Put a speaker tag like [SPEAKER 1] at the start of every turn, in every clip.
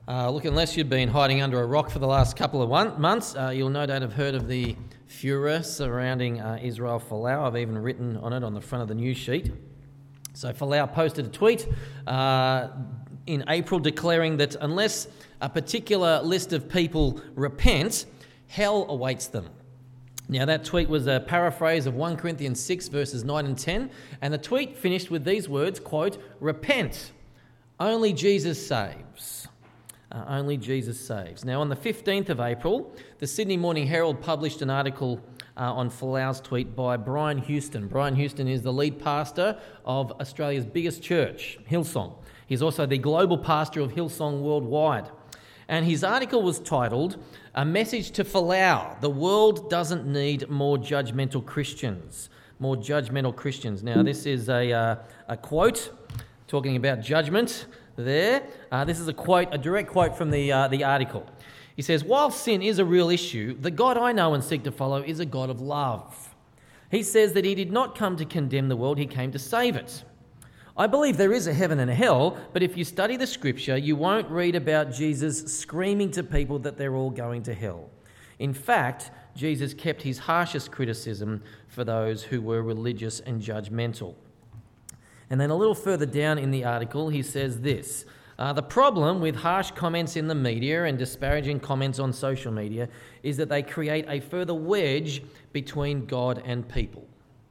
[SPEAKER 1] Look, unless you've been hiding under a rock for the last couple of months, you'll no doubt have heard of the furor surrounding Israel Folau. I've even written on it on the front of the news sheet. So Folau posted a tweet in April declaring that unless a particular list of people repent, hell awaits them. Now, that tweet was a paraphrase of 1 Corinthians 6, verses 9 and 10, and the tweet finished with these words, quote, "Repent, only Jesus saves." Only Jesus saves. Now, on the 15th of April, the Sydney Morning Herald published an article on Folau's tweet by Brian Houston. Brian Houston is the lead pastor of Australia's biggest church, Hillsong. He's also the global pastor of Hillsong worldwide. And his article was titled, "A Message to Folau, the World Doesn't Need More Judgmental Christians." More judgmental Christians. Now, this is a quote talking about judgment there. This is a direct quote from the article. He says, "While sin is a real issue, the God I know and seek to follow is a God of love. He says that he did not come to condemn the world, he came to save it. I believe there is a heaven and a hell, but if you study the scripture, you won't read about Jesus screaming to people that they're all going to hell. In fact, Jesus kept his harshest criticism for those who were religious and judgmental." And then a little further down in the article, he says this, "The problem with harsh comments in the media and disparaging comments on social media is that they create a further wedge between God and people."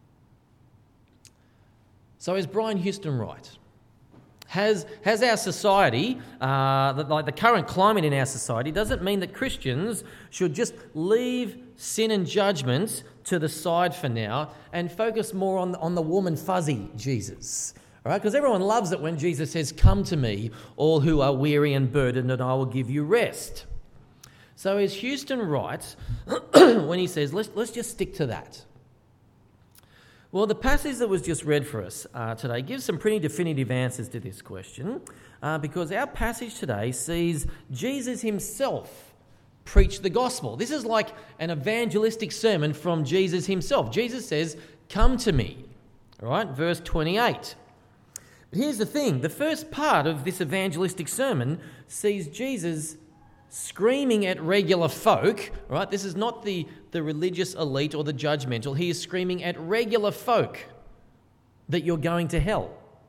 [SPEAKER 1] So is Brian Houston right? Has our society, like the current climate in our society, does it mean that Christians should just leave sin and judgment to the side for now and focus more on the warm and fuzzy Jesus? All right, because everyone loves it when Jesus says, "Come to me, all who are weary and burdened, and I will give you rest." So is Houston right when he says, let's just stick to that? Well, the passage that was just read for us today gives some pretty definitive answers to this question, because our passage today sees Jesus himself preach the gospel. This is like an evangelistic sermon from Jesus himself. Jesus says, "Come to me." All right, verse 28. But here's the thing. The first part of this evangelistic sermon sees Jesus screaming at regular folk, right? This is not the religious elite or the judgmental. He is screaming at regular folk that you're going to hell.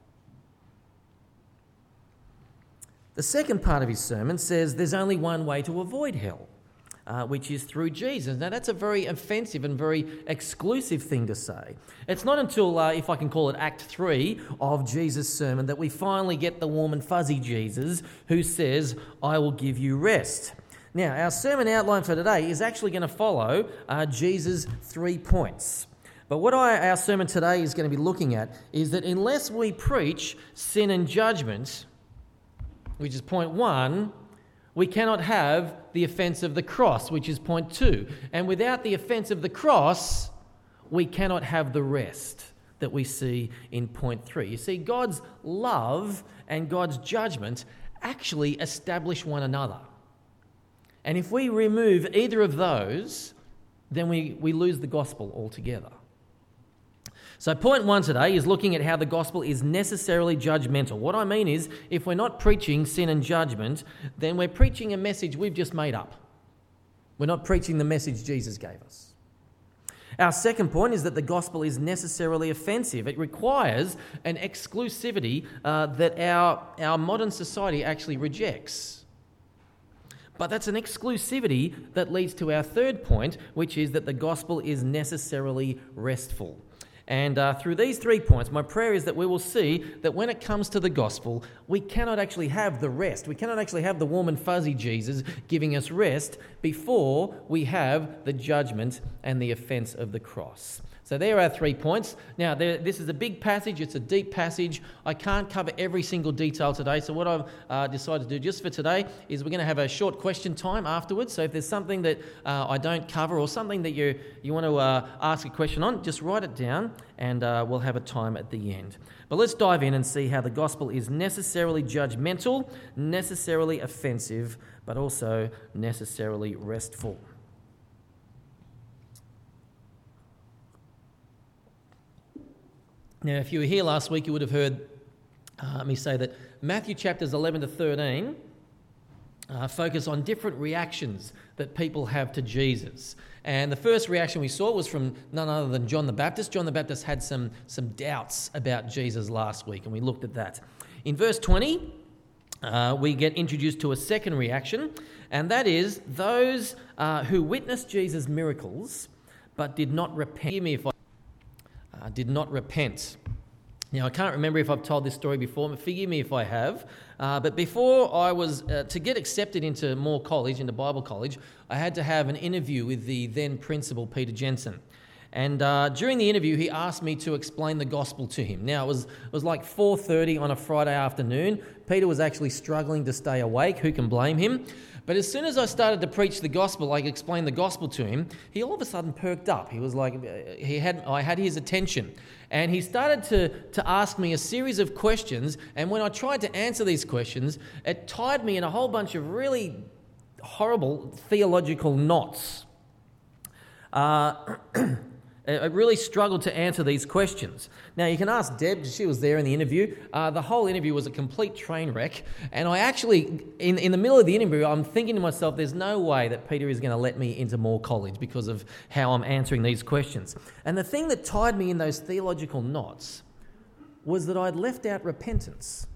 [SPEAKER 1] The second part of his sermon says there's only one way to avoid hell, which is through Jesus. Now, that's a very offensive and very exclusive thing to say. It's not until, if I can call it Act 3 of Jesus' sermon, that we finally get the warm and fuzzy Jesus who says, "I will give you rest." Now, our sermon outline for today is actually going to follow Jesus' 3 points. But what our sermon today is going to be looking at is that unless we preach sin and judgment, which is point 1, we cannot have the offence of the cross, which is point 2. And without the offence of the cross, we cannot have the rest that we see in point 3. You see, God's love and God's judgment actually establish one another. And if we remove either of those, then we lose the gospel altogether. So point 1 today is looking at how the gospel is necessarily judgmental. What I mean is, if we're not preaching sin and judgment, then we're preaching a message we've just made up. We're not preaching the message Jesus gave us. Our second point is that the gospel is necessarily offensive. It requires an exclusivity that our modern society actually rejects. But that's an exclusivity that leads to our third point, which is that the gospel is necessarily restful. And through these 3 points, my prayer is that we will see that when it comes to the gospel, we cannot actually have the rest. We cannot actually have the warm and fuzzy Jesus giving us rest before we have the judgment and the offence of the cross. So there are 3 points. Now, this is a big passage. It's a deep passage. I can't cover every single detail today. So what I've decided to do just for today is we're going to have a short question time afterwards. So if there's something that I don't cover or something that you want to ask a question on, just write it down and we'll have a time at the end. But let's dive in and see how the gospel is necessarily judgmental, necessarily offensive, but also necessarily restful. Now, if you were here last week, you would have heard me say that Matthew chapters 11 to 13 focus on different reactions that people have to Jesus. And the first reaction we saw was from none other than John the Baptist. John the Baptist had some doubts about Jesus last week, and we looked at that. In verse 20, we get introduced to a second reaction, and that is those who witnessed Jesus' miracles but did not repent. Forgive me if I did not repent. Now, I can't remember if I've told this story before, but forgive me if I have. But before I was, to get accepted into Moore College, into Bible College, I had to have an interview with the then principal, Peter Jensen. And during the interview, he asked me to explain the gospel to him. Now, it was like 4:30 on a Friday afternoon. Peter was actually struggling to stay awake. Who can blame him? But as soon as I started to preach the gospel, like explain the gospel to him, he all of a sudden perked up. He was like, I had his attention. And he started to ask me a series of questions. And when I tried to answer these questions, it tied me in a whole bunch of really horrible theological knots. I really struggled to answer these questions. Now, you can ask Deb, she was there in the interview. The whole interview was a complete train wreck. And I actually, in the middle of the interview, I'm thinking to myself, there's no way that Peter is going to let me into Moore College because of how I'm answering these questions. And the thing that tied me in those theological knots was that I'd left out repentance.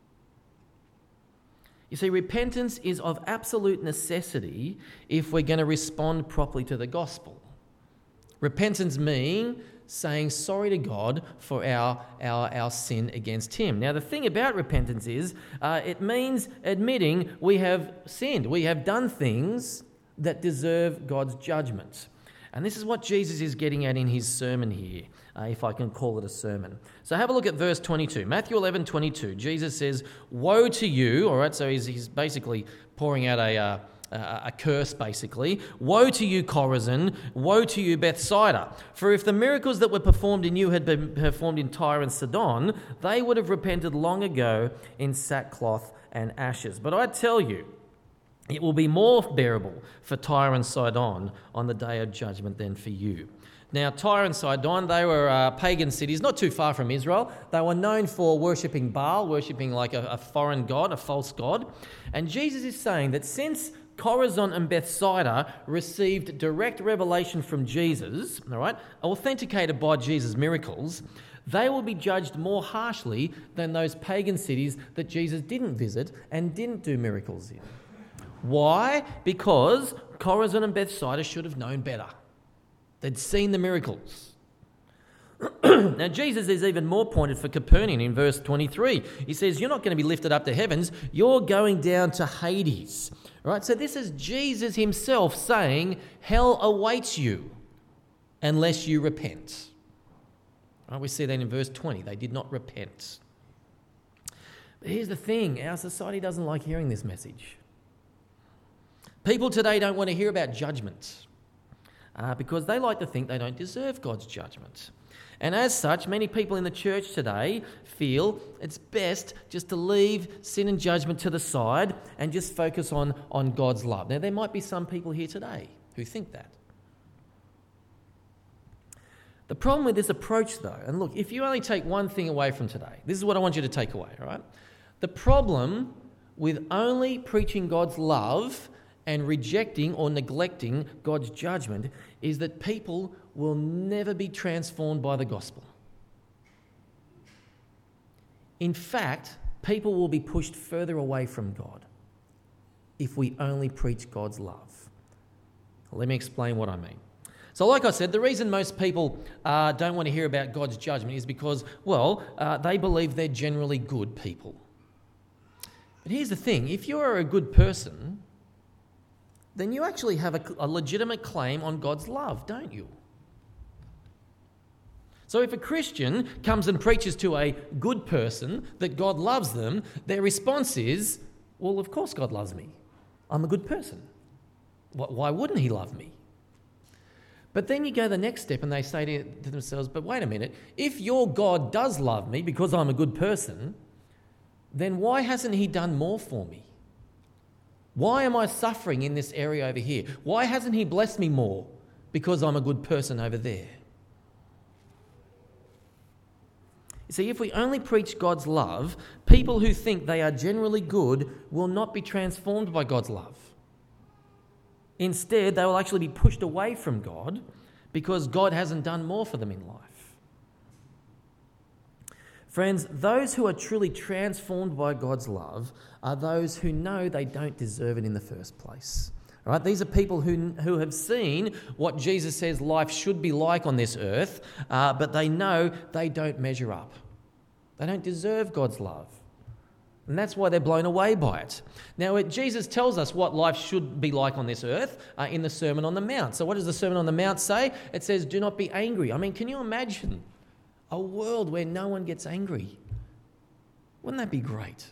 [SPEAKER 1] You see, repentance is of absolute necessity if we're going to respond properly to the gospel. Repentance means saying sorry to God for our sin against him. Now, the thing about repentance is it means admitting we have sinned. We have done things that deserve God's judgment. And this is what Jesus is getting at in his sermon here, if I can call it a sermon. So have a look at verse 22. Matthew 11:22. Jesus says, "Woe to you," all right, so he's basically pouring out a curse, basically. "Woe to you, Chorazin! Woe to you, Bethsaida! For if the miracles that were performed in you had been performed in Tyre and Sidon, they would have repented long ago in sackcloth and ashes. But I tell you, it will be more bearable for Tyre and Sidon on the day of judgment than for you." Now, Tyre and Sidon, they were pagan cities not too far from Israel. They were known for worshipping Baal, worshipping like a foreign god, a false god. And Jesus is saying that since Chorazin and Bethsaida received direct revelation from Jesus, all right, authenticated by Jesus' miracles, they will be judged more harshly than those pagan cities that Jesus didn't visit and didn't do miracles in. Why? Because Chorazin and Bethsaida should have known better. They'd seen the miracles. Now, Jesus is even more pointed for Capernaum in verse 23. He says, "You're not going to be lifted up to heavens, you're going down to Hades." All right, so this is Jesus himself saying, hell awaits you unless you repent. All right, we see that in verse 20. They did not repent. But here's the thing, our society doesn't like hearing this message. People today don't want to hear about judgment because they like to think they don't deserve God's judgment. And as such, many people in the church today feel it's best just to leave sin and judgment to the side and just focus on God's love. Now, there might be some people here today who think that. The problem with this approach, though, and look, if you only take one thing away from today, this is what I want you to take away, all right? The problem with only preaching God's love and rejecting or neglecting God's judgment is that people will never be transformed by the gospel. In fact, people will be pushed further away from God if we only preach God's love. Let me explain what I mean. So like I said, the reason most people don't want to hear about God's judgment is because, they believe they're generally good people. But here's the thing, if you're a good person, then you actually have a legitimate claim on God's love, don't you? So if a Christian comes and preaches to a good person that God loves them, their response is, well, of course God loves me. I'm a good person. Why wouldn't he love me? But then you go the next step and they say to themselves, but wait a minute, if your God does love me because I'm a good person, then why hasn't he done more for me? Why am I suffering in this area over here? Why hasn't he blessed me more because I'm a good person over there? You See, if we only preach God's love, people who think they are generally good will not be transformed by God's love. Instead, they will actually be pushed away from God because God hasn't done more for them in life. Friends, those who are truly transformed by God's love are those who know they don't deserve it in the first place. All right? These are people who have seen what Jesus says life should be like on this earth, but they know they don't measure up. They don't deserve God's love. And that's why they're blown away by it. Now, Jesus tells us what life should be like on this earth in the Sermon on the Mount. So what does the Sermon on the Mount say? It says, do not be angry. I mean, can you imagine a world where no one gets angry? Wouldn't that be great?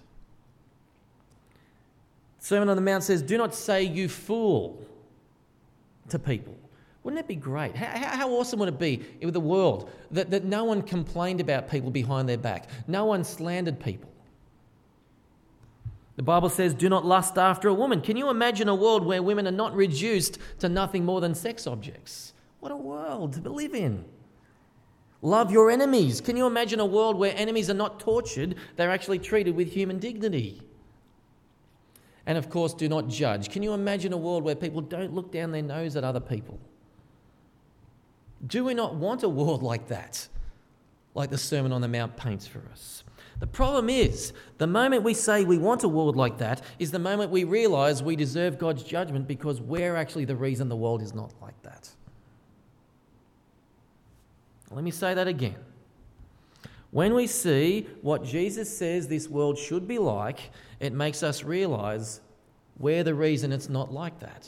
[SPEAKER 1] Sermon on the Mount says, do not say you fool to people. Wouldn't that be great? How awesome would it be with the world that no one complained about people behind their back? No one slandered people. The Bible says, do not lust after a woman. Can you imagine a world where women are not reduced to nothing more than sex objects? What a world to live in. Love your enemies. Can you imagine a world where enemies are not tortured, they're actually treated with human dignity? And of course, do not judge. Can you imagine a world where people don't look down their nose at other people? Do we not want a world like that? Like the Sermon on the Mount paints for us. The problem is, the moment we say we want a world like that is the moment we realise we deserve God's judgment because we're actually the reason the world is not like that. Let me say that again. When we see what Jesus says this world should be like, it makes us realise we're the reason it's not like that.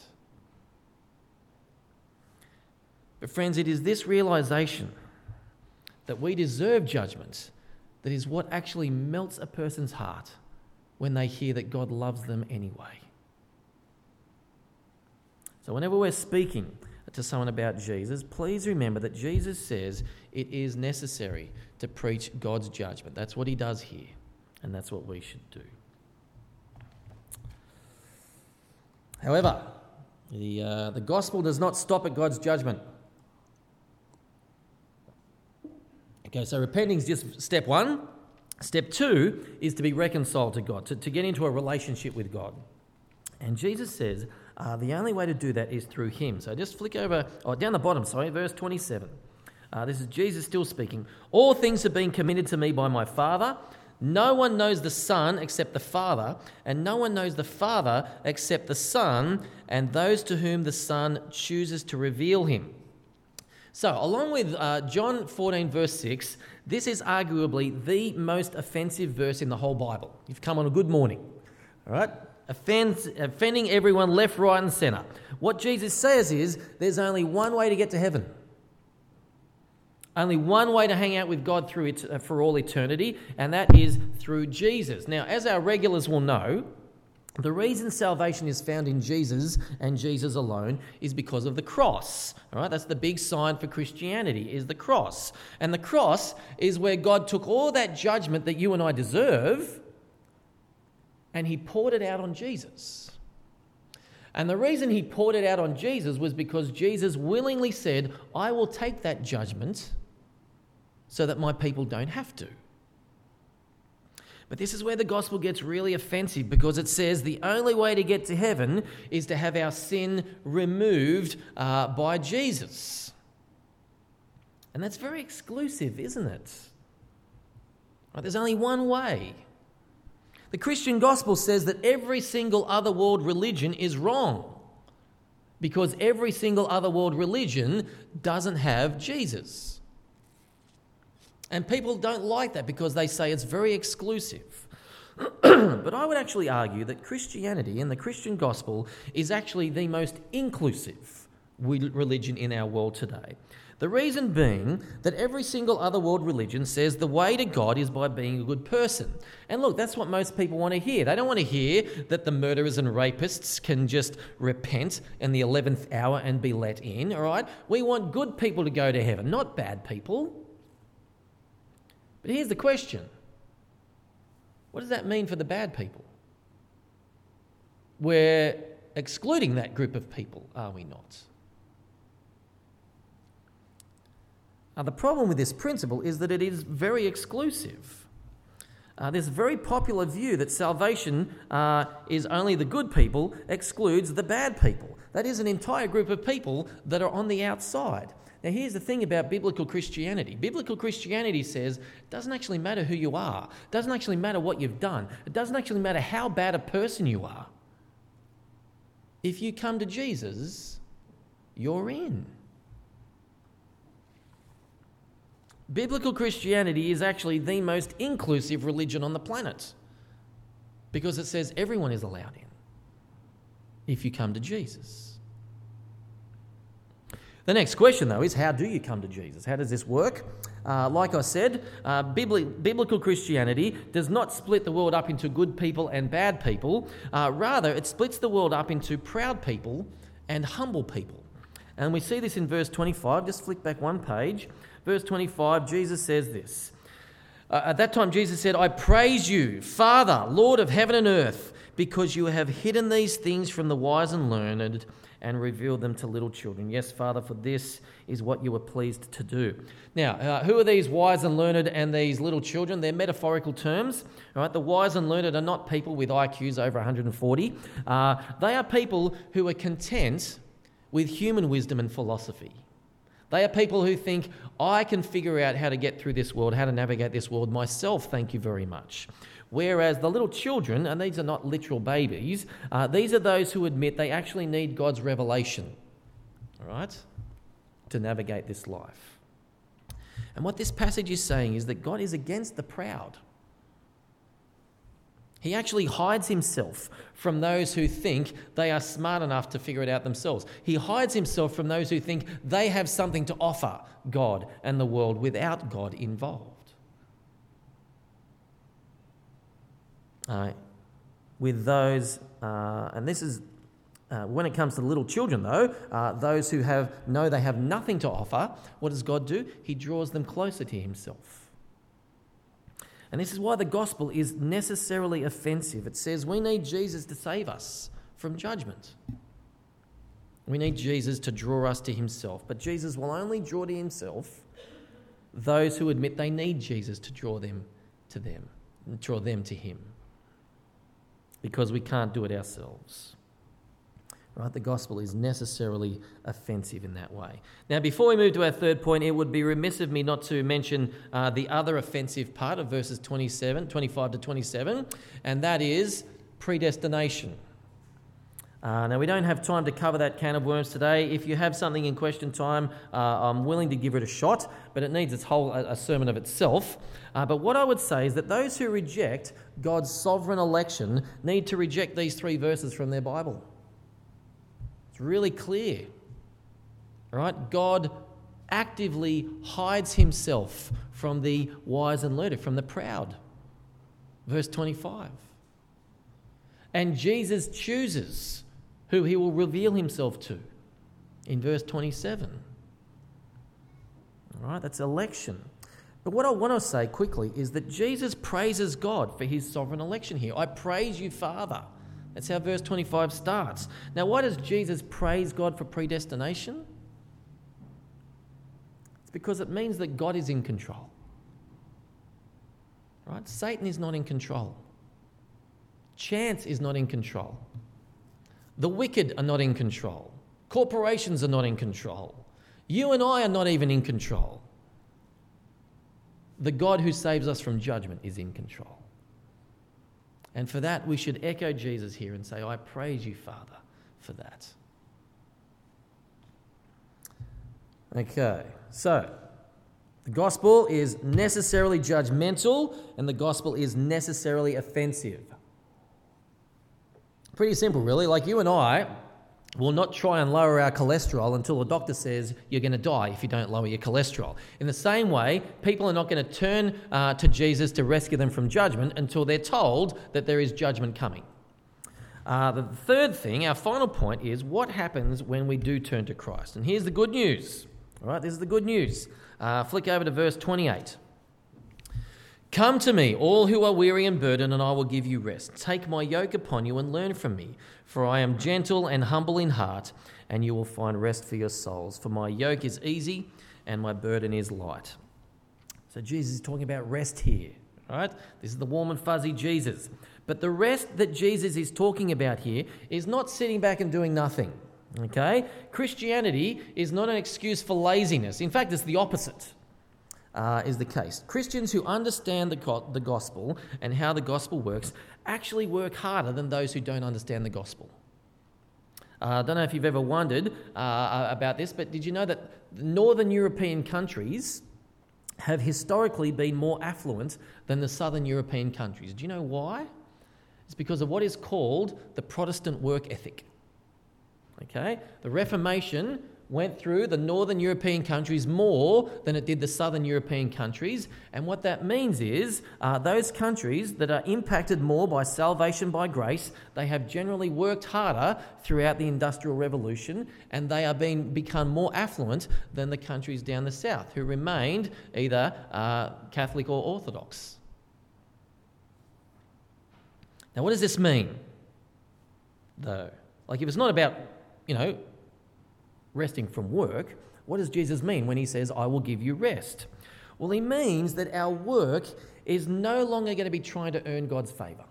[SPEAKER 1] But friends, it is this realisation that we deserve judgment that is what actually melts a person's heart when they hear that God loves them anyway. So whenever we're speaking to someone about Jesus, please remember that Jesus says it is necessary to preach God's judgment. That's what he does here, and that's what we should do. However, the gospel does not stop at God's judgment. Okay, so repenting is just step one. Step two is to be reconciled to God, to get into a relationship with God. And Jesus says the only way to do that is through him. So just flick over, down the bottom, verse 27. This is Jesus still speaking. All things have been committed to me by my Father. No one knows the Son except the Father, and no one knows the Father except the Son, and those to whom the Son chooses to reveal him. So, along with John 14, verse 6, this is arguably the most offensive verse in the whole Bible. You've come on a good morning, all right? Offending everyone left, right and centre. What Jesus says is there's only one way to get to heaven. Only one way to hang out with God for all eternity, and that is through Jesus. Now, as our regulars will know, the reason salvation is found in Jesus and Jesus alone is because of the cross. All right, that's the big sign for Christianity, is the cross. And the cross is where God took all that judgment that you and I deserve and he poured it out on Jesus. And the reason he poured it out on Jesus was because Jesus willingly said, I will take that judgment so that my people don't have to. But this is where the gospel gets really offensive, because it says the only way to get to heaven is to have our sin removed by Jesus. And that's very exclusive, isn't it? Right, there's only one way. The Christian gospel says that every single other world religion is wrong, because every single other world religion doesn't have Jesus. And people don't like that because they say it's very exclusive. But I would actually argue that Christianity and the Christian gospel is actually the most inclusive religion in our world today. The reason being that every single other world religion says the way to God is by being a good person. And look, that's what most people want to hear. They don't want to hear that the murderers and rapists can just repent in the 11th hour and be let in, all right? We want good people to go to heaven, not bad people. But here's the question. What does that mean for the bad people? We're excluding that group of people, are we not? The problem with this principle is that it is very exclusive. This very popular view that salvation is only the good people excludes the bad people. That is an entire group of people that are on the outside. Now, here's the thing about biblical Christianity. Biblical Christianity says it doesn't actually matter who you are. It doesn't actually matter what you've done. It doesn't actually matter how bad a person you are. If you come to Jesus, you're in. Biblical Christianity is actually the most inclusive religion on the planet because it says everyone is allowed in if you come to Jesus. The next question, though, is how do you come to Jesus? How does this work? Like I said, biblical Christianity does not split the world up into good people and bad people. Rather, it splits the world up into proud people and humble people. And we see this in verse 25. Just flick back one page. Verse 25, Jesus says this. At that time, Jesus said, I praise you, Father, Lord of heaven and earth, because you have hidden these things from the wise and learned and revealed them to little children. Yes, Father, for this is what you were pleased to do. Now, who are these wise and learned and these little children? They're metaphorical terms. All right? The wise and learned are not people with IQs over 140. They are people who are content with human wisdom and philosophy. They are people who think, I can figure out how to get through this world, how to navigate this world myself, thank you very much. Whereas the little children, and these are not literal babies, these are those who admit they actually need God's revelation, all right, to navigate this life. And what this passage is saying is that God is against the proud. He actually hides himself from those who think they are smart enough to figure it out themselves. He hides himself from those who think they have something to offer God and the world without God involved. With those, and this is when it comes to little children though, those who know they have nothing to offer, what does God do? He draws them closer to himself. And this is why the gospel is necessarily offensive. It says we need Jesus to save us from judgment. We need Jesus to draw us to himself. But Jesus will only draw to himself those who admit they need Jesus to draw them to him. Because we can't do it ourselves. Right? The gospel is necessarily offensive in that way. Now, before we move to our third point, it would be remiss of me not to mention the other offensive part of verses 25 to 27, and that is predestination. Now, we don't have time to cover that can of worms today. If you have something in question time, I'm willing to give it a shot, but it needs a sermon of itself. But what I would say is that those who reject God's sovereign election need to reject these 3 verses from their Bible. It's really clear, right? God actively hides himself from the wise and learned, from the proud. Verse 25. And Jesus chooses who he will reveal himself to in verse 27. All right, that's election. But what I want to say quickly is that Jesus praises God for his sovereign election here. I praise you, Father. That's how verse 25 starts. Now, why does Jesus praise God for predestination? It's because it means that God is in control. Right? Satan is not in control. Chance is not in control. The wicked are not in control. Corporations are not in control. You and I are not even in control. The God who saves us from judgment is in control. And for that, we should echo Jesus here and say, I praise you, Father, for that. Okay, so the gospel is necessarily judgmental and the gospel is necessarily offensive. Pretty simple, really. Like you and I will not try and lower our cholesterol until a doctor says you're going to die if you don't lower your cholesterol. In the same way, people are not going to turn to Jesus to rescue them from judgment until they're told that there is judgment coming. The third thing, our final point, is what happens when we do turn to Christ. And here's the good news. All right, this is the good news. Flick over to verse 28. Come to me, all who are weary and burdened, and I will give you rest. Take my yoke upon you and learn from me, for I am gentle and humble in heart, and you will find rest for your souls. For my yoke is easy and my burden is light. So Jesus is talking about rest here, right? This is the warm and fuzzy Jesus. But the rest that Jesus is talking about here is not sitting back and doing nothing, okay? Christianity is not an excuse for laziness. In fact, it's the opposite. Is the case. Christians who understand the gospel and how the gospel works actually work harder than those who don't understand the gospel. I don't know if you've ever wondered about this, but did you know that northern European countries have historically been more affluent than the southern European countries? Do you know why? It's because of what is called the Protestant work ethic. Okay? The Reformation went through the northern European countries more than it did the southern European countries. And what that means is those countries that are impacted more by salvation by grace, they have generally worked harder throughout the Industrial Revolution, and they are become more affluent than the countries down the south who remained either Catholic or Orthodox. Now, what does this mean, though? Like, if it's not about, resting from work, what does Jesus mean when he says, I will give you rest? Well, he means that our work is no longer going to be trying to earn God's favour.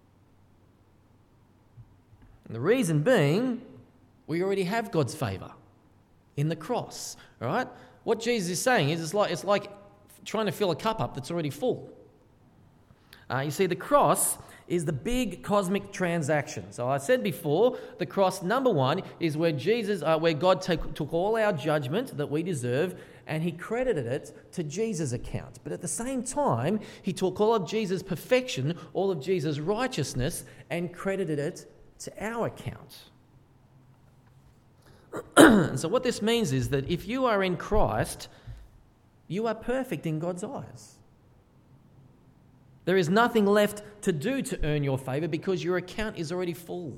[SPEAKER 1] And the reason being, we already have God's favour in the cross, all right? What Jesus is saying is it's like trying to fill a cup up that's already full. You see, the cross is the big cosmic transaction. So I said before, the cross, number one, is where God took all our judgment that we deserve and he credited it to Jesus' account. But at the same time, he took all of Jesus' perfection, all of Jesus' righteousness, and credited it to our account. And so what this means is that if you are in Christ, you are perfect in God's eyes. There is nothing left to do to earn your favour because your account is already full.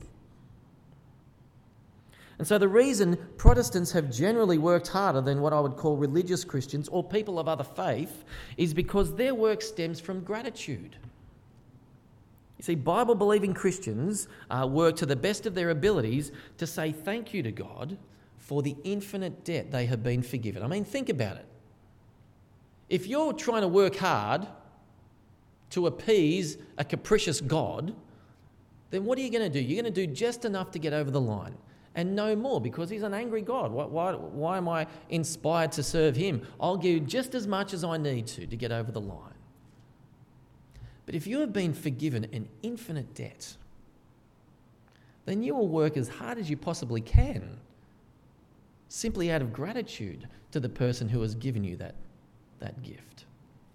[SPEAKER 1] And so the reason Protestants have generally worked harder than what I would call religious Christians or people of other faith is because their work stems from gratitude. You see, Bible-believing Christians work to the best of their abilities to say thank you to God for the infinite debt they have been forgiven. I mean, think about it. If you're trying to work hard to appease a capricious God, then what are you going to do? You're going to do just enough to get over the line and no more because he's an angry God. Why am I inspired to serve him? I'll give just as much as I need to get over the line. But if you have been forgiven an infinite debt, then you will work as hard as you possibly can, simply out of gratitude to the person who has given you that gift.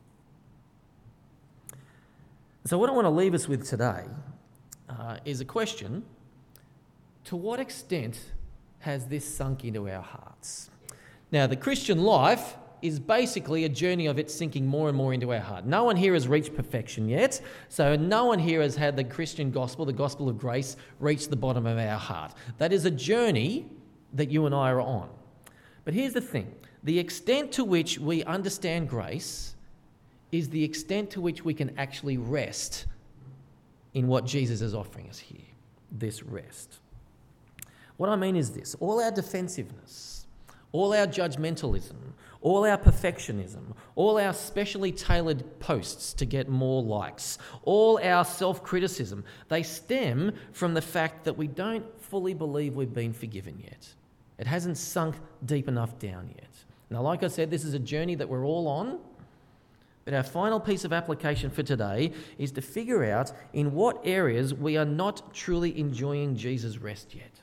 [SPEAKER 1] So what I want to leave us with today is a question: to what extent has this sunk into our hearts? Now, the Christian life is basically a journey of it sinking more and more into our heart. No one here has reached perfection yet, so no one here has had the Christian gospel, the gospel of grace, reach the bottom of our heart. That is a journey that you and I are on. But here's the thing: the extent to which we understand grace is the extent to which we can actually rest in what Jesus is offering us here, this rest. What I mean is this: all our defensiveness, all our judgmentalism, all our perfectionism, all our specially tailored posts to get more likes, all our self-criticism, they stem from the fact that we don't fully believe we've been forgiven yet. It hasn't sunk deep enough down yet. Now, like I said, this is a journey that we're all on. But our final piece of application for today is to figure out in what areas we are not truly enjoying Jesus' rest yet.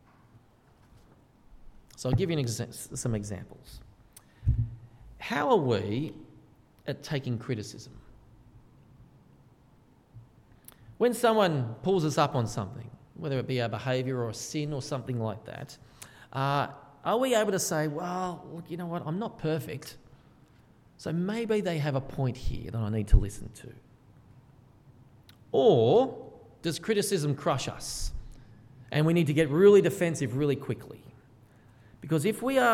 [SPEAKER 1] So I'll give you some examples. How are we at taking criticism? When someone pulls us up on something, whether it be our behaviour or a sin or something like that, are we able to say, well, look, you know what, I'm not perfect, so maybe they have a point here that I need to listen to? Or does criticism crush us and we need to get really defensive really quickly? Because if we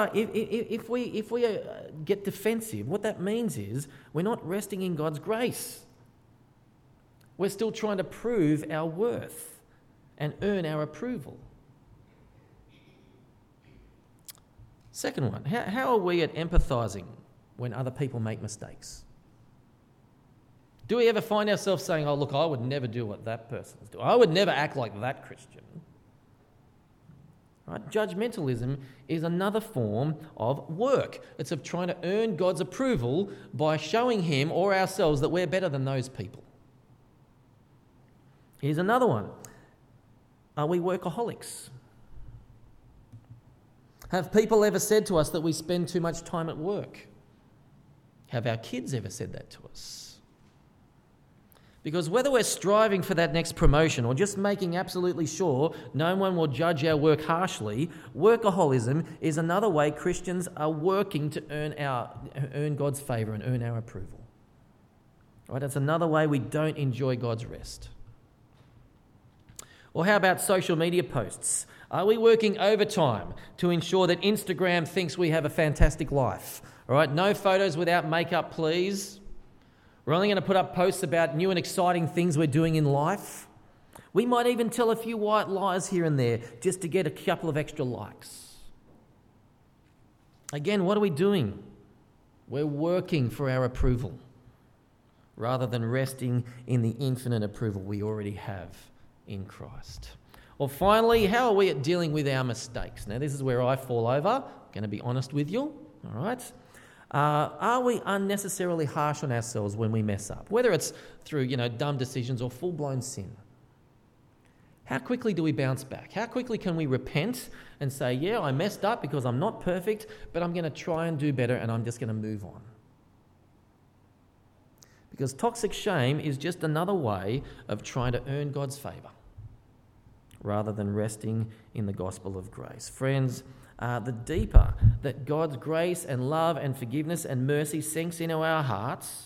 [SPEAKER 1] get defensive, what that means is we're not resting in God's grace. We're still trying to prove our worth and earn our approval. Second one, how are we at empathising when other people make mistakes? Do we ever find ourselves saying, oh, look, I would never do what that person's doing. I would never act like that Christian. Right? Judgmentalism is another form of work. It's of trying to earn God's approval by showing him or ourselves that we're better than those people. Here's another one. Are we workaholics? Have people ever said to us that we spend too much time at work? Have our kids ever said that to us? Because whether we're striving for that next promotion or just making absolutely sure no one will judge our work harshly, workaholism is another way Christians are working to earn God's favour and earn our approval. Right? That's another way we don't enjoy God's rest. Or how about social media posts? Are we working overtime to ensure that Instagram thinks we have a fantastic life? All right, no photos without makeup, please. We're only going to put up posts about new and exciting things we're doing in life. We might even tell a few white lies here and there just to get a couple of extra likes. Again, what are we doing? We're working for our approval rather than resting in the infinite approval we already have in Christ. Well, finally, how are we at dealing with our mistakes? Now, this is where I fall over. I'm going to be honest with you, all right? Are we unnecessarily harsh on ourselves when we mess up? Whether it's through, dumb decisions or full-blown sin. How quickly do we bounce back? How quickly can we repent and say, yeah, I messed up because I'm not perfect, but I'm going to try and do better and I'm just going to move on? Because toxic shame is just another way of trying to earn God's favour rather than resting in the gospel of grace. Friends, the deeper that God's grace and love and forgiveness and mercy sinks into our hearts,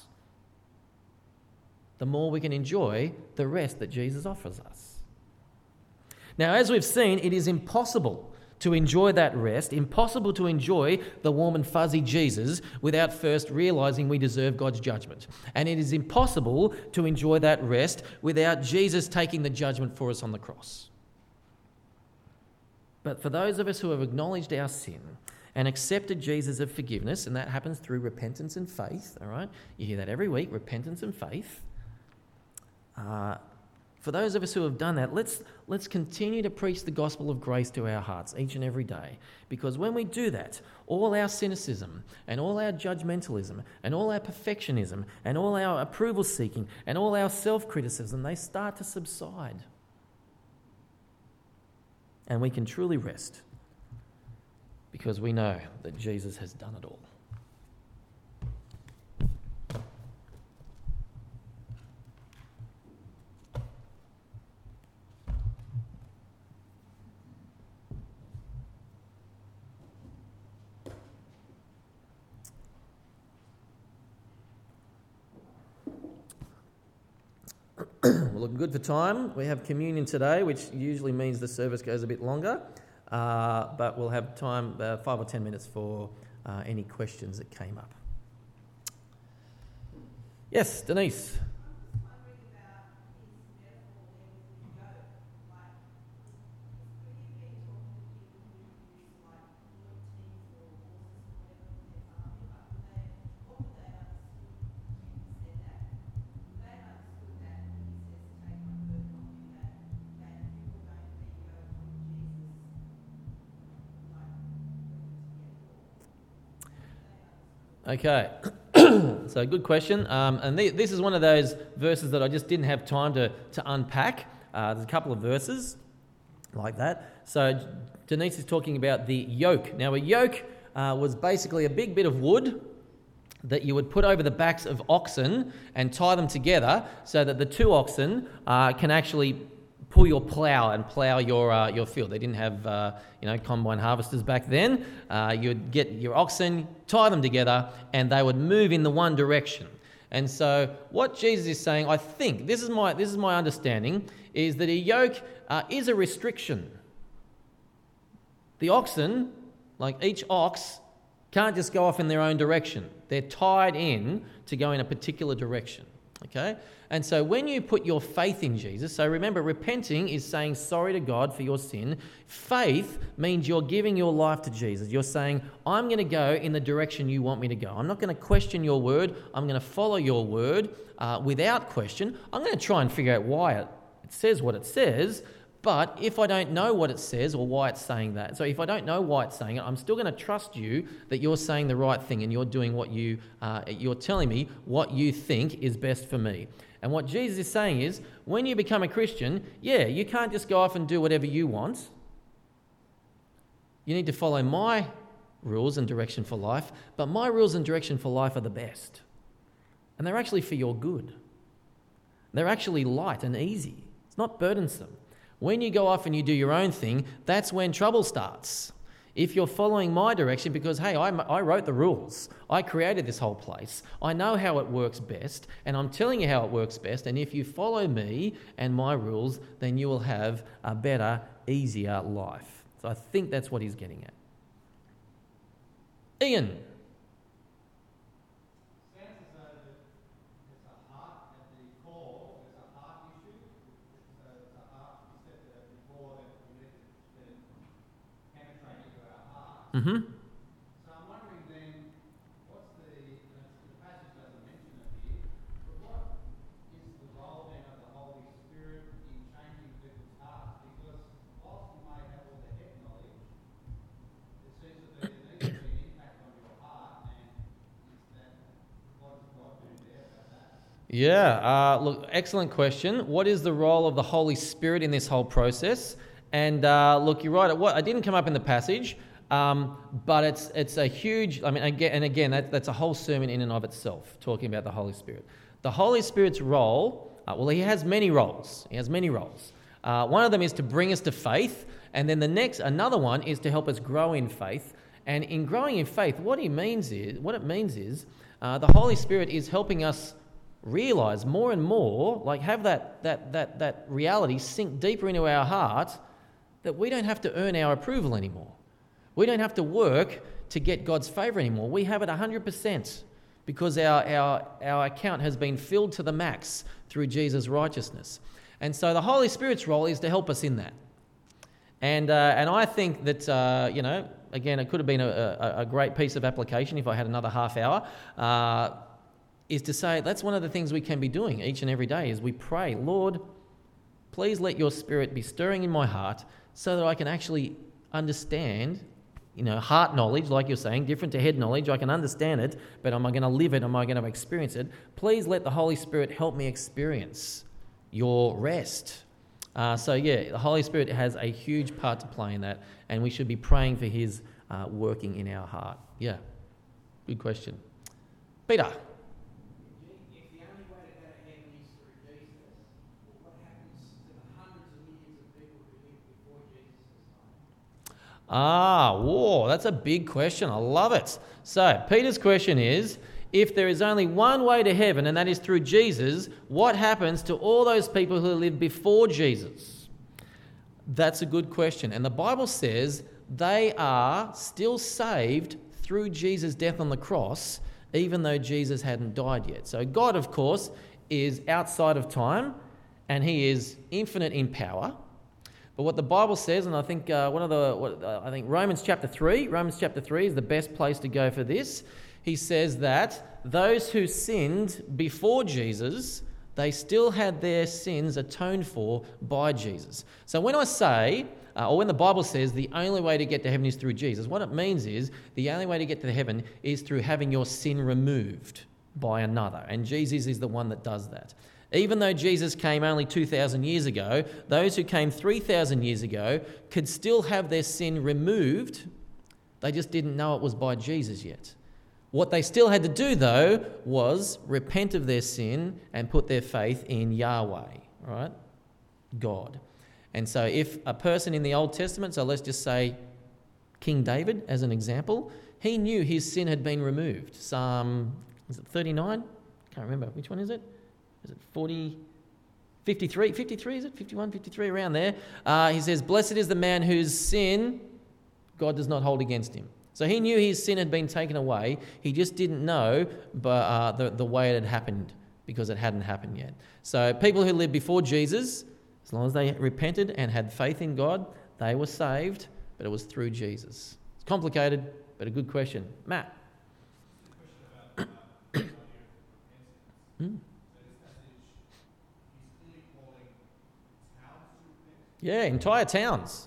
[SPEAKER 1] the more we can enjoy the rest that Jesus offers us. Now, as we've seen, it is impossible to enjoy that rest, impossible to enjoy the warm and fuzzy Jesus without first realising we deserve God's judgment. And it is impossible to enjoy that rest without Jesus taking the judgment for us on the cross. But for those of us who have acknowledged our sin and accepted Jesus of forgiveness, and that happens through repentance and faith, all right? You hear that every week, repentance and faith. For those of us who have done that, let's continue to preach the gospel of grace to our hearts each and every day. Because when we do that, all our cynicism and all our judgmentalism and all our perfectionism and all our approval seeking and all our self-criticism, they start to subside. And we can truly rest because we know that Jesus has done it all. We're looking good for time. We have communion today, which usually means the service goes a bit longer, but we'll have time, 5 or 10 minutes for any questions that came up. Yes, Denise. Okay, so good question. And this is one of those verses that I just didn't have time to unpack. There's a couple of verses like that. So Denise is talking about the yoke. Now, a yoke was basically a big bit of wood that you would put over the backs of oxen and tie them together so that the two oxen can actually pull your plough and plough your field. They didn't have combine harvesters back then. You'd get your oxen, tie them together, and they would move in the one direction. And so what Jesus is saying, I think, this is my understanding, is that a yoke is a restriction. The oxen, like each ox, can't just go off in their own direction. They're tied in to go in a particular direction. Okay? And so when you put your faith in Jesus, so remember, repenting is saying sorry to God for your sin. Faith means you're giving your life to Jesus. You're saying, I'm going to go in the direction you want me to go. I'm not going to question your word. I'm going to follow your word without question. I'm going to try and figure out why it says what it says. But if I don't know what it says or why it's saying that, so if I don't know why it's saying it, I'm still going to trust you that you're saying the right thing and you're doing what you're telling me what you think is best for me. And what Jesus is saying is, when you become a Christian, you can't just go off and do whatever you want. You need to follow my rules and direction for life, but my rules and direction for life are the best. And they're actually for your good. They're actually light and easy. It's not burdensome. When you go off and you do your own thing, that's when trouble starts. If you're following my direction because, hey, I wrote the rules. I created this whole place. I know how it works best, and I'm telling you how it works best. And if you follow me and my rules, then you will have a better, easier life. So I think that's what he's getting at. Ian. Mm-hmm.
[SPEAKER 2] So I'm wondering then, what's the passage doesn't mention it here, but what is the role then of the Holy Spirit in changing people's hearts? Because whilst you may have all the head knowledge, it seems that there needs to be an impact on your heart, and is that, what does God do there about that?
[SPEAKER 1] Yeah, look, excellent question. What is the role of the Holy Spirit in this whole process? And look, you're right. I didn't come up in the passage. But it's a huge, again, that's a whole sermon in and of itself, talking about the Holy Spirit. The Holy Spirit's role, he has many roles. One of them is to bring us to faith, and then another one is to help us grow in faith. And in growing in faith, what it means is the Holy Spirit is helping us realize more and more, like have that reality sink deeper into our heart, that we don't have to earn our approval anymore. We don't have to work to get God's favour anymore. We have it 100% because our account has been filled to the max through Jesus' righteousness. And so the Holy Spirit's role is to help us in that. And I think that, again, it could have been a great piece of application if I had another half hour, is to say that's one of the things we can be doing each and every day is we pray, Lord, please let your Spirit be stirring in my heart so that I can actually understand, heart knowledge, like you're saying, different to head knowledge. I can understand it, but am I going to live it? Am I going to experience it? Please let the Holy Spirit help me experience your rest. The Holy Spirit has a huge part to play in that, and we should be praying for his working in our heart. Yeah, good question. Peter.
[SPEAKER 2] If the only way to go to heaven is through Jesus, what happens to the hundreds of millions of people who lived before Jesus' time?
[SPEAKER 1] That's a big question. I love it. So, Peter's question is, if there is only one way to heaven, and that is through Jesus, what happens to all those people who lived before Jesus? That's a good question. And the Bible says they are still saved through Jesus' death on the cross, even though Jesus hadn't died yet. So God, of course, is outside of time, and he is infinite in power. But what the Bible says, and I think Romans chapter 3 is the best place to go for this. He says that those who sinned before Jesus, they still had their sins atoned for by Jesus. So when I say, or when the Bible says the only way to get to heaven is through Jesus, what it means is the only way to get to heaven is through having your sin removed by another. And Jesus is the one that does that. Even though Jesus came only 2,000 years ago, those who came 3,000 years ago could still have their sin removed. They just didn't know it was by Jesus yet. What they still had to do, though, was repent of their sin and put their faith in Yahweh, right? God. And so if a person in the Old Testament, so let's just say King David as an example, he knew his sin had been removed. Psalm, is it 39? Can't remember. Which one is it? Is it 40? 53? 53 is it? 51, 53, around there. He says, blessed is the man whose sin God does not hold against him. So he knew his sin had been taken away. He just didn't know the way it had happened because it hadn't happened yet. So people who lived before Jesus, as long as they repented and had faith in God, they were saved, but it was through Jesus. It's complicated, but a good question. Matt? Yeah, entire towns.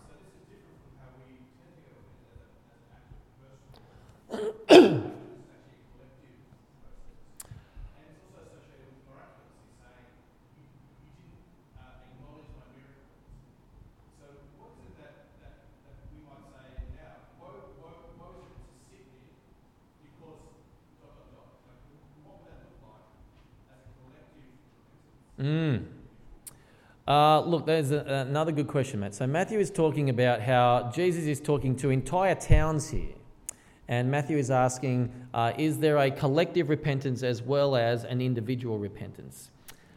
[SPEAKER 1] Look, there's another good question, Matt. So Matthew is talking about how Jesus is talking to entire towns here. And Matthew is asking, is there a collective repentance as well as an individual repentance?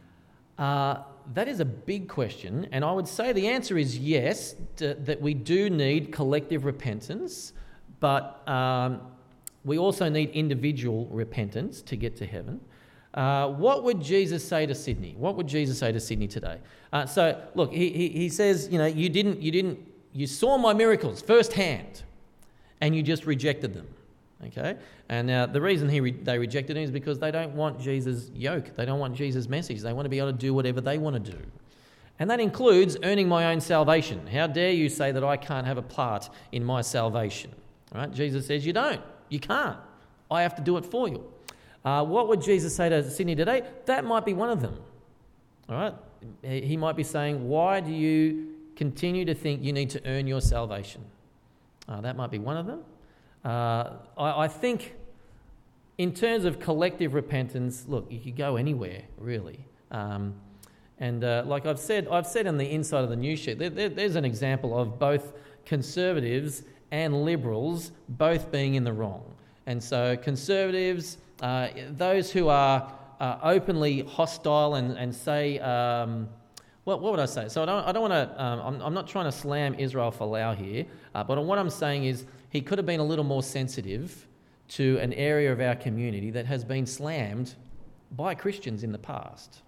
[SPEAKER 1] That is a big question. And I would say the answer is yes, that we do need collective repentance. But we also need individual repentance to get to heaven. What would Jesus say to Sydney? What would Jesus say to Sydney today? So look, he says, you saw my miracles firsthand, and you just rejected them. Okay, and now the reason they rejected him is because they don't want Jesus' yoke. They don't want Jesus' message. They want to be able to do whatever they want to do, and that includes earning my own salvation. How dare you say that I can't have a part in my salvation? All right, Jesus says you don't. You can't. I have to do it for you. What would Jesus say to Sydney today? That might be one of them. All right? He might be saying, why do you continue to think you need to earn your salvation? That might be one of them. I think in terms of collective repentance, look, you could go anywhere, really. Like I've said on the inside of the news sheet, there's an example of both conservatives and liberals both being in the wrong. And so conservatives... those who are openly hostile and say, what would I say? So I don't want to. I'm not trying to slam Israel Folau here, but what I'm saying is he could have been a little more sensitive to an area of our community that has been slammed by Christians in the past.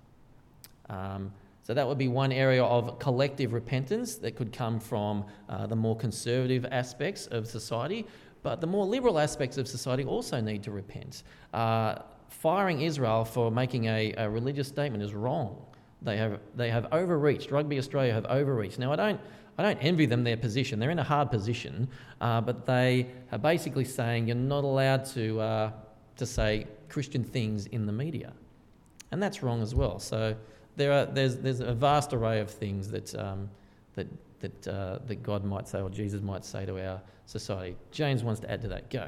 [SPEAKER 1] So that would be one area of collective repentance that could come from the more conservative aspects of society. But the more liberal aspects of society also need to repent. Firing Israel for making a religious statement is wrong. They have overreached. Rugby Australia have overreached. Now, I don't envy them their position. They're in a hard position, but they are basically saying you're not allowed to say Christian things in the media, and that's wrong as well. So there's a vast array of things that God might say or Jesus might say to our society. James wants to add to that. Go.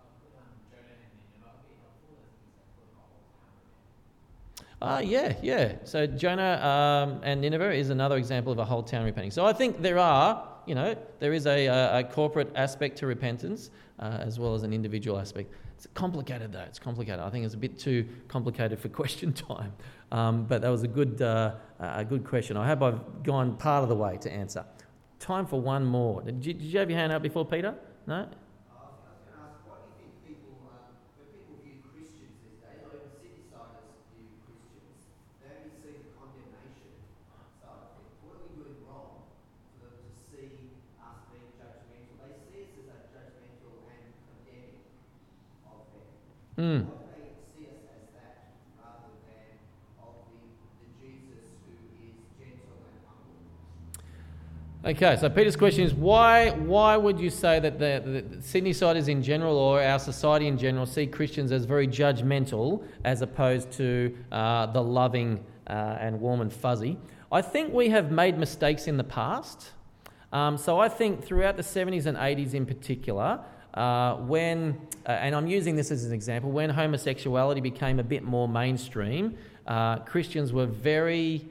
[SPEAKER 1] Yeah. So Jonah and Nineveh is another example of a whole town repenting. So I think there is a corporate aspect to repentance as well as an individual aspect. It's complicated though. It's complicated. I think it's a bit too complicated for question time. But that was a good question. I hope I've gone part of the way to answer. Time for one more. Did you have your hand up before, Peter? No?
[SPEAKER 3] I was going to ask, what do you think when people view Christians these days, or even Sydney-siders view Christians, they only see the condemnation side of things. What are we doing wrong for them to see us being judgmental? They see us as judgmental and condemning of them. Why do they see us as that rather than of the Jesus who is gentle and humble?
[SPEAKER 1] Okay, so Peter's question is why would you say that the Sydney-siders in general or our society in general see Christians as very judgmental as opposed to the loving and warm and fuzzy? I think we have made mistakes in the past. So I think throughout the 70s and 80s in particular, when, and I'm using this as an example, when homosexuality became a bit more mainstream, Christians were very...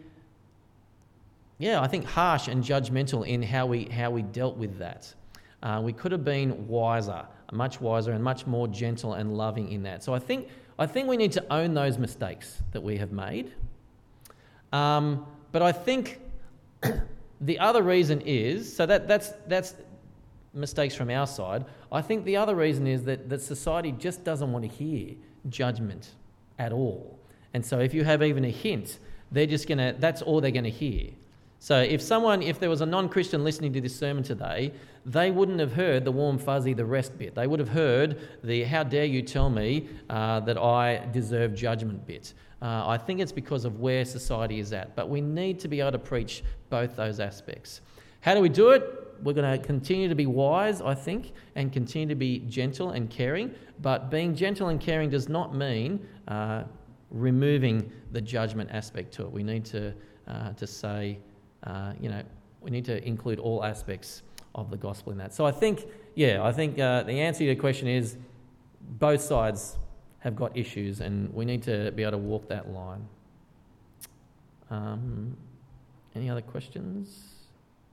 [SPEAKER 1] I think harsh and judgmental in how we dealt with that. We could have been wiser, much wiser and much more gentle and loving in that. So I think we need to own those mistakes that we have made. But I think the other reason is, so that's mistakes from our side. I think the other reason is that society just doesn't want to hear judgment at all. And so if you have even a hint, that's all they're going to hear. So if there was a non-Christian listening to this sermon today, they wouldn't have heard the warm, fuzzy, the rest bit. They would have heard the how dare you tell me that I deserve judgment bit. I think it's because of where society is at. But we need to be able to preach both those aspects. How do we do it? We're going to continue to be wise, I think, and continue to be gentle and caring. But being gentle and caring does not mean removing the judgment aspect to it. We need to say, we need to include all aspects of the gospel in that. So I think the answer to your question is both sides have got issues, and we need to be able to walk that line. Any other questions?